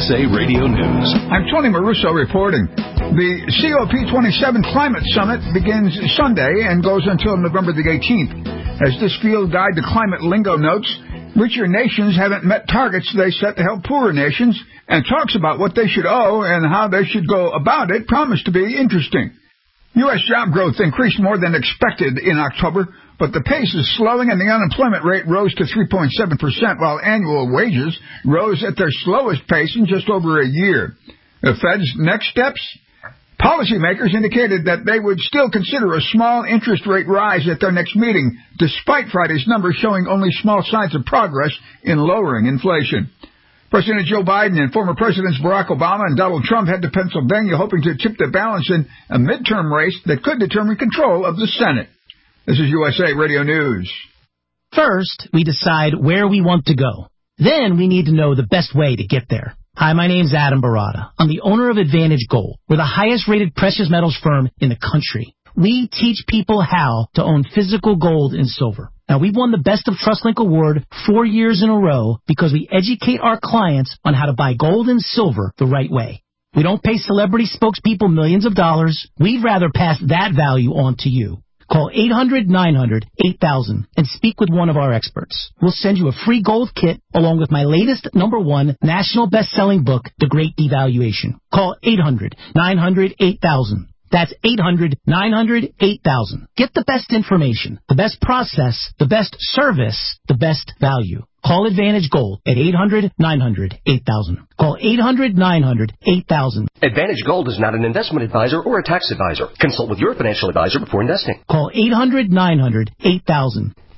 USA Radio News. I'm Tony Maruso reporting. The COP27 Climate Summit begins Sunday and goes until November the 18th. As this field guide to climate lingo notes, richer nations haven't met targets they set to help poorer nations, and talks about what they should owe and how they should go about it promise to be interesting. U.S. job growth increased more than expected in October, but the pace is slowing and the unemployment rate rose to 3.7%, while annual wages rose at their slowest pace in just over a year. The Fed's next steps? Policymakers indicated that they would still consider a small interest rate rise at their next meeting, despite Friday's numbers showing only small signs of progress in lowering inflation. President Joe Biden and former Presidents Barack Obama and Donald Trump head to Pennsylvania hoping to tip the balance in a midterm race that could determine control of the Senate. This is USA Radio News. First, we decide where we want to go. Then we need to know the best way to get there. Hi, my name's Adam Barada. I'm the owner of Advantage Gold. We're the highest-rated precious metals firm in the country. We teach people how to own physical gold and silver. Now, we've won the Best of TrustLink Award 4 years in a row because we educate our clients on how to buy gold and silver the right way. We don't pay celebrity spokespeople millions of dollars. We'd rather pass that value on to you. Call 800-900-8000 and speak with one of our experts. We'll send you a free gold kit along with my latest #1 national best-selling book, The Great Devaluation. Call 800-900-8000. That's 800-900-8000. Get the best information, the best process, the best service, the best value. Call Advantage Gold at 800-900-8000. Call 800-900-8000. Advantage Gold is not an investment advisor or a tax advisor. Consult with your financial advisor before investing. Call 800-900-8000.